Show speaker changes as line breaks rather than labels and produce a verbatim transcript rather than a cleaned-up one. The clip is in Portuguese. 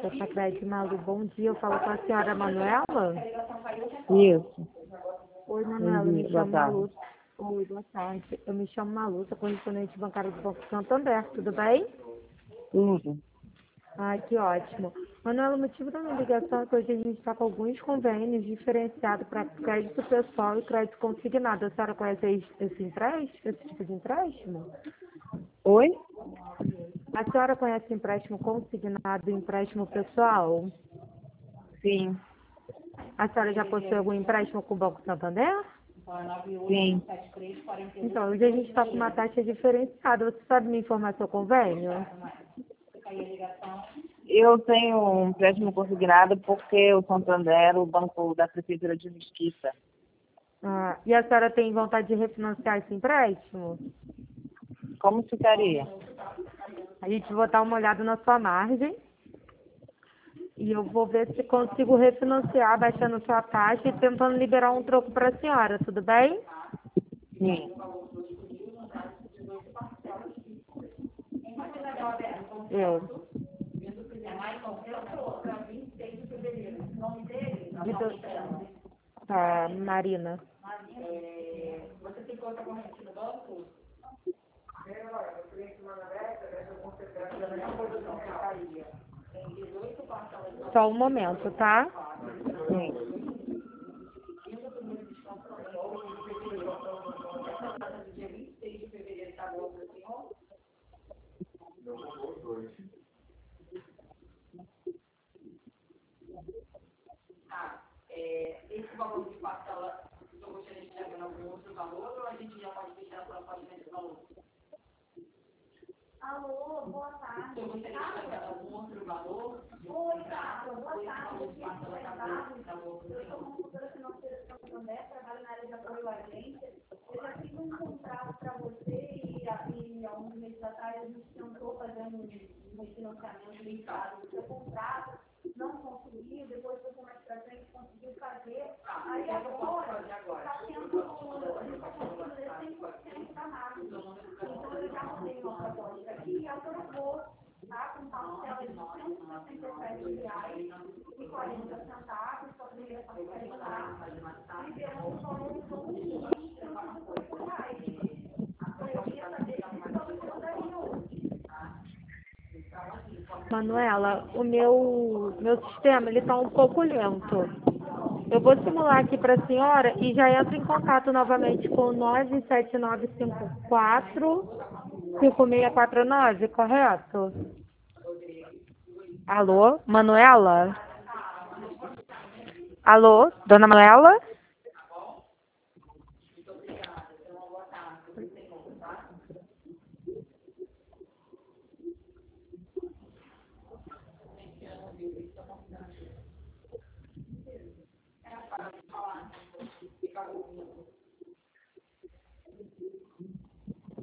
J. Sacred Malu, bom dia. Eu falo com a senhora Manuela?
Isso.
Oi,
Bom
Manuela, eu
dia,
me
boa
chamo
tarde.
Malu. Oi, boa tarde. Eu me chamo Malu, sou correspondente bancária do Banco Santander, tudo bem?
Tudo.
Ai, que ótimo. Manuela, o motivo da minha ligação é que hoje a gente está com alguns convênios diferenciados para crédito pessoal e crédito consignado. A senhora conhece esse esse empréstimo, esse tipo de empréstimo?
Oi?
A senhora conhece empréstimo consignado e empréstimo pessoal?
Sim,
A senhora já possui algum empréstimo com o Banco Santander?
sim.
Então, hoje a gente está com uma taxa diferenciada. Você sabe me informar seu convênio?
Eu tenho um empréstimo consignado porque o Santander, o banco da Prefeitura de Mesquita.
Ah, e a senhora tem vontade de refinanciar esse empréstimo?
Como ficaria?
A gente vai dar uma olhada na sua margem e eu vou ver se consigo refinanciar, baixando sua taxa e tentando liberar um troco para a senhora, tudo bem?
Sim.
Eu. Vitor- Tá, Marina. Só um momento, tá?
Sim.
Alô, boa tarde. Oi, Carla, boa tarde. Aqui é a Fernanda. Eu sou consultora financeira do Santander, trabalho na área de apoio à agência. Eu já fiz um contrato para você e, e há uns meses atrás a gente tentou fazer um, um refinanciamento limitado do seu contrato, não conseguiu, depois você mais para frente conseguiu fazer. Aí agora está sendo, a gente está conseguindo cem por cento da margem. Então eu já mandei uma proposta aqui e aprovou, tá? Com parcela de cento e sessenta e sete reais e quarenta centavos, sua primeira parcela está liberando o valor de cento e cinquenta reais. Eu queria saber se você mandaria hoje.
Manuela, o meu, meu sistema ele está um pouco lento. Eu vou simular aqui para a senhora e já entro em contato novamente com o nove sete nove cinco quatro cinco seis quatro nove, correto? Alô, Manuela? Alô, dona Manuela?